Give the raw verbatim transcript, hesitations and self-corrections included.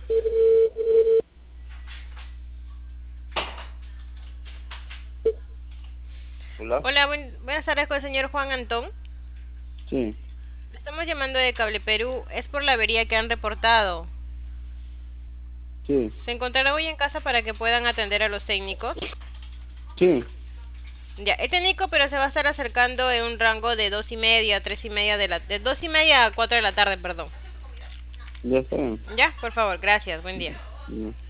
Hola. Hola, buen- buenas tardes con el señor Juan Antón. Sí, Estamos llamando de Cable Perú. Es por la avería que han reportado. sí, ¿Se encontrará hoy en casa para que puedan atender a los técnicos? sí, Ya, el técnico, pero se va a estar acercando en un rango de dos y media, tres y media de la, de dos y media a cuatro de la tarde, perdón. ya está bien. Ya, por favor, gracias, buen día. Ya.